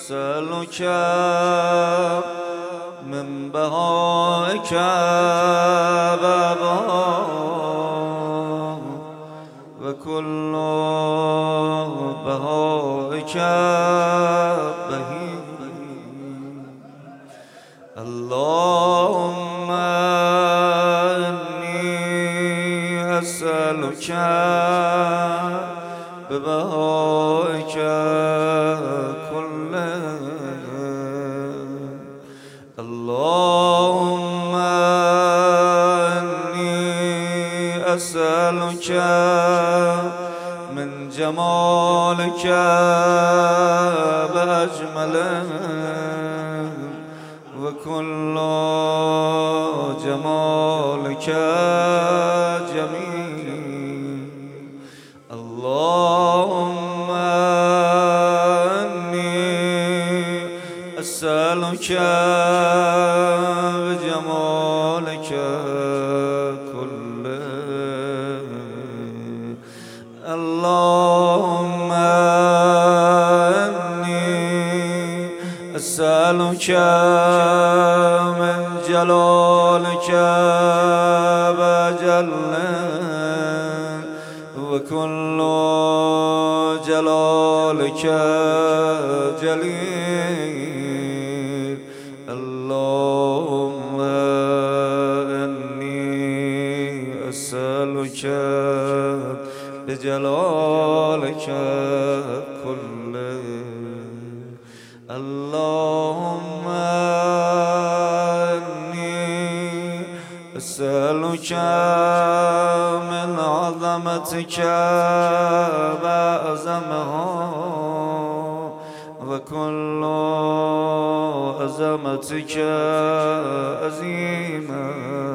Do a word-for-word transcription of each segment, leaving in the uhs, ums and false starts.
أسألك من بهائك بابا وكل بهائك بهي اللهم إني أسألك ببهائك كله اللهم إني أسألك من جمالك بأجمله وكل جمالك جميل اللهم إني أسألك بجمالك كله اللهم إني أسألك من جلالك بجله وكل جلالك جليل اللهم إني أسألك بجلالك كله اللهم إني أسألك من عظمتك بأعظمها وكل عظمتك عظيمة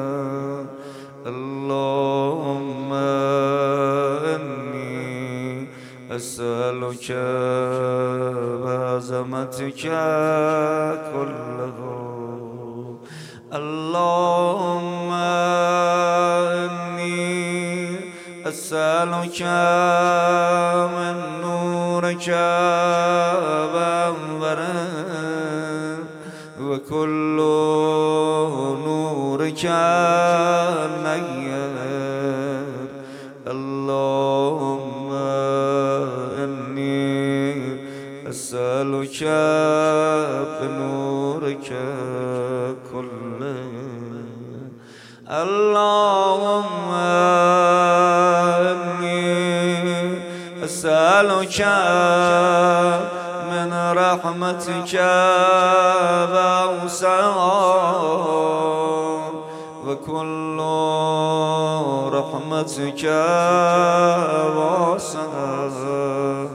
اللهم إني أسألك بعظمتك كله اللهم إني أسألك من نورك بأنوره وكل نورك نير اللهم إني أسألك بنورك كله اللهم إني أسألك من رحمتك بأوسعها وكل رحمتك واسعة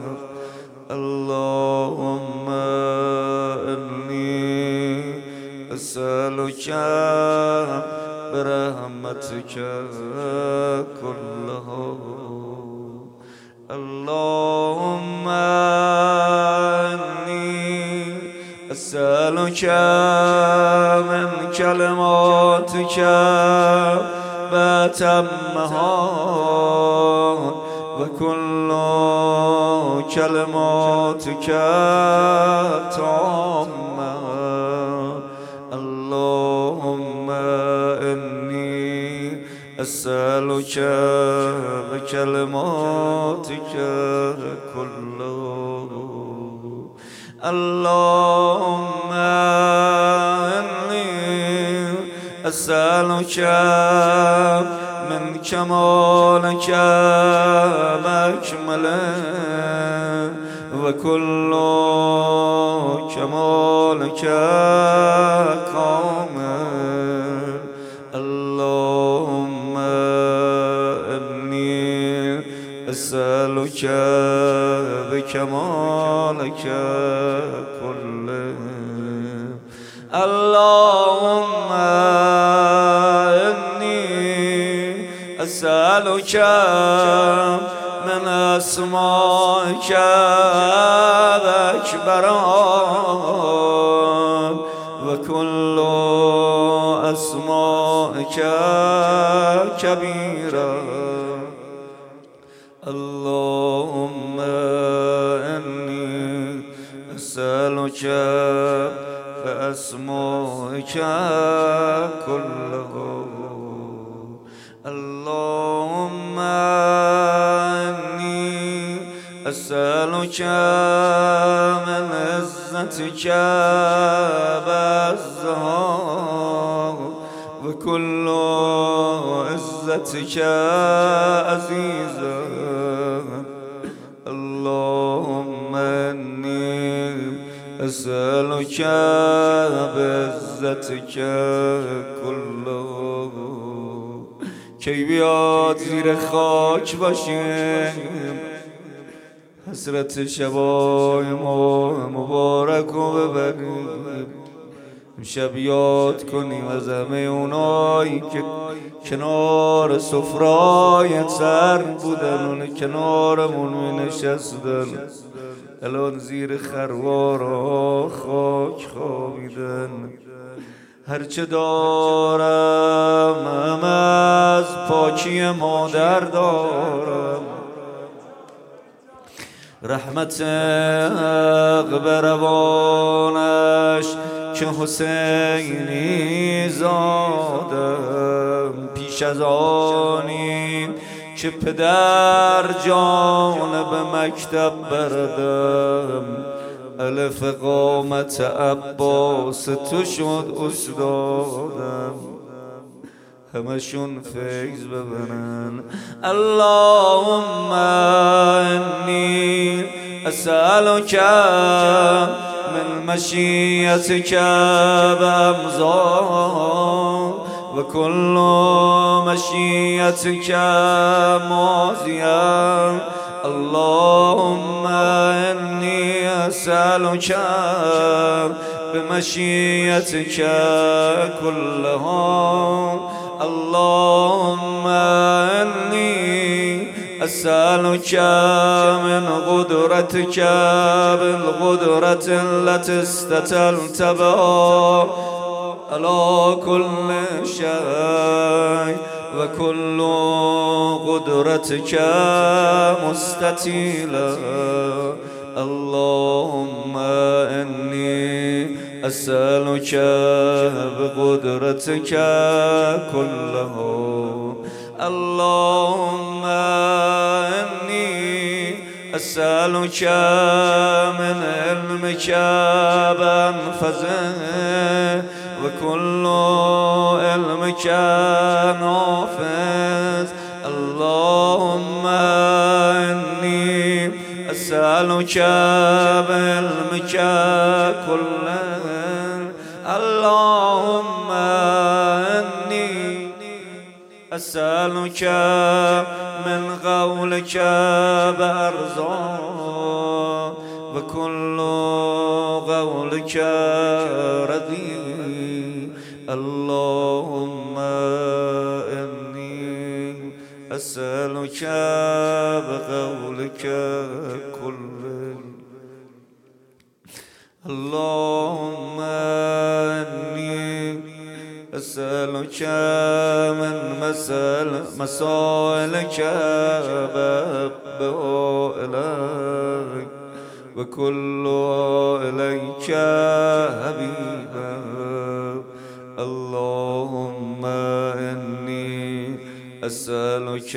اللهم إني أسألك برحمتك كله اللهم إني أسألك من كلماتك بأتمها وكل كلماتك تامة اللهم إني أسألك بكلماتك كله اللهم إني أسألك من كمالك بأكمله وكل كمالك كامل اللهم إني أسألك بكمالك كله اللهم إني أسألك من أسمائك الأكبر وكل أسمائك كبيرة اللهم إني أسألك أسألك بأسمائك كله اللهم إني أسألك من عزتك بأزهار وكل عزتك عزيزا اللهم إني أسألك بعزتك كله کی بیاد زیر خاک باشیم حسرت شبای ما مبارک رو ببریم شب یاد کنیم از همه اونایی که کنار سفره‌های سر بودن اون کنارمون می نشستن الان زیر خروارها خاک خوابیدن هرچه دارم هم از پاکی مادر دارم رحمت حق بر روانش که حسینی زادم پیش از آنی که پدر جانب مکتب بردم الف قامت عباس تو شد استادم همشون فیض ببرن اللهم انی اسألک من مشیتک بامضا و کل مشیتک ماضیا اللهم انی اسألک بمشیتک كلها اللهم إني أسألك من قدرتك بالقدرة التي استتلت بها على كل شيء وكل قدرتك مستطيلة اللهم إني أسألك بقدرتك كله اللهم إني أسألك من علمك بأنفذه وكل علمك نافذ اللهم إني أسألك بعلمك كله اللهم إني أسألك من قولك بأرضا وكل قولك رضي اللهم إني أسألك بقولك كله اللهم إني أسألك من مسأل مسائلك بابها إليك وكل إليك حبيبا اللهم إني أسألك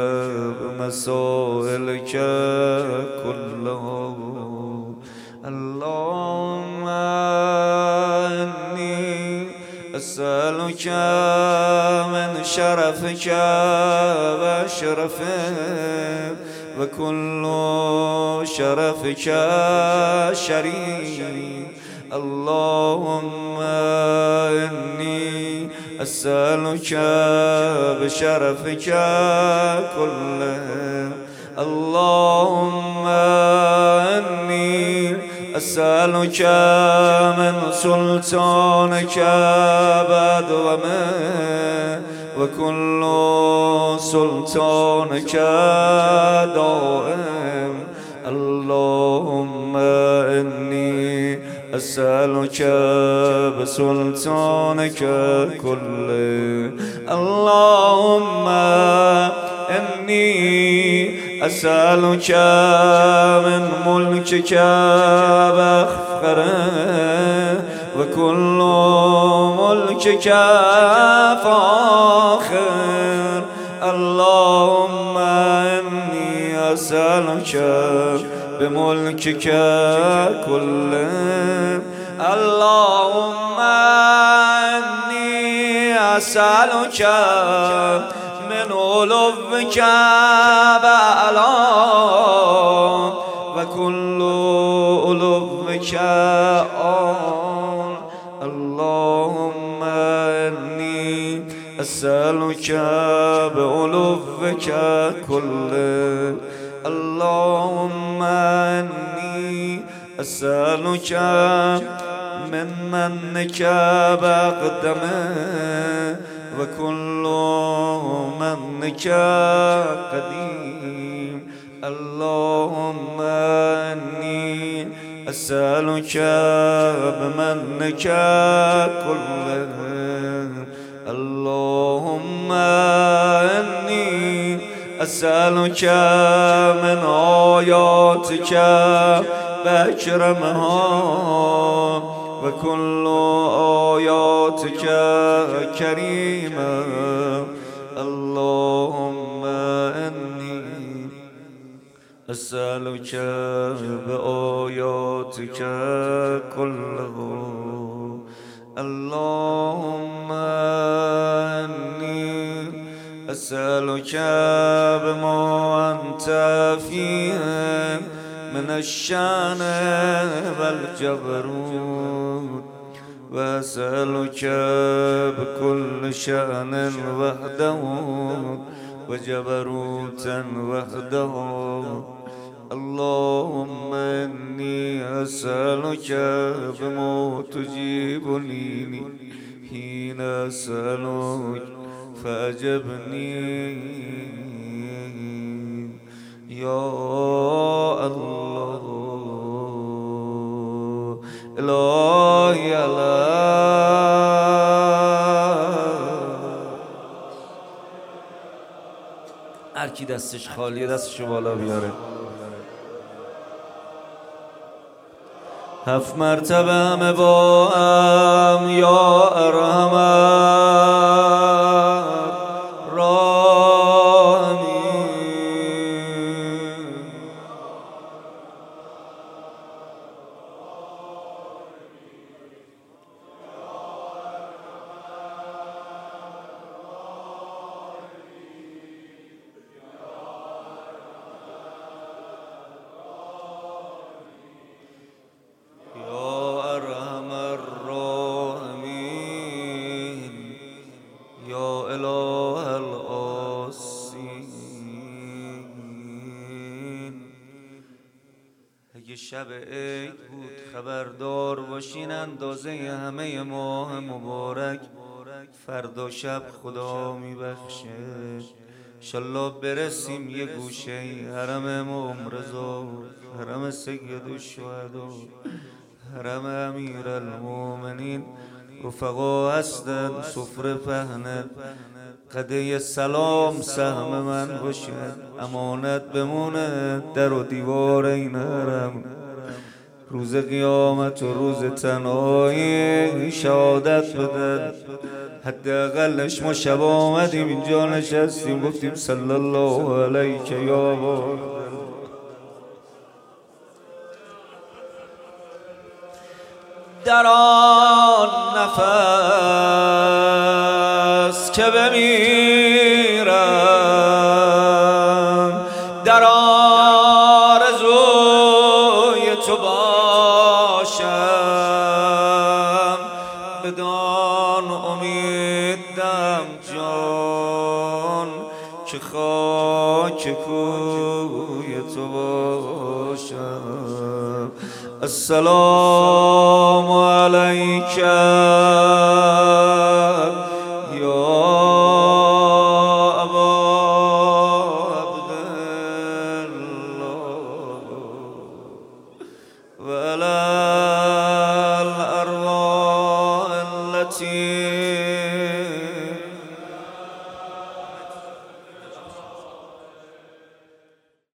بمسائلك كلها اللهم إني أسألك من شرفك وشرفه وكل شرفك شريف اللهم إني أسألك بشرفك كله اللهم إني أسألك من سلطانك بدومه وكل سلطانك دائم اللهم إني أسألك بسلطانك كله اللهم إني أسألك من ملكك فخره وكل ملكك فاخر اللهم إني أسألك بملكك كله اللهم إني أسألك من علوك بأعلى وكل علوك آن اللهم إني أسألك بعلوك كله اللهم إني أسألك من منك بقدمه وكل منك قديم اللهم إني أسألك بمنك كله اللهم إني أسألك من آياتك بأكرمها وكل آياتك كريمة اللهم إني أسألك بآياتك كله اللهم إني أسألك بما أنت فيه من الشان والجبروت وأسألك بكل شأن وحده وجبروت وحده اللهم إني أسألك بما تجيبني حين أسألك فأجبني يا الله إلهي هر کی دستش خالیه دستشو بالا بیاره هفت مرتبه همه با هم یا ارحمن شب عید بود خبردار باشین اندازه همه ماه مبارک فردا شب خدا میبخشه انشالله برسیم یه گوشه حرم امام رضا حرم سید الشهدا حرم امیر المومنین رفقا هستن سفره پهنه قده سلام سهم من باشه امانت بمونه در و دیوار این حرم روز قیامت و روز تنهایی شهادت بدن حداقلش ما شب آمدیم اینجا نشستیم گفتیم صلی الله علیک یا با در آن نفس که بمیرم در آرزوی تو باشم بدان امیدم جان که خاک کوی تو باشم السلام علیکم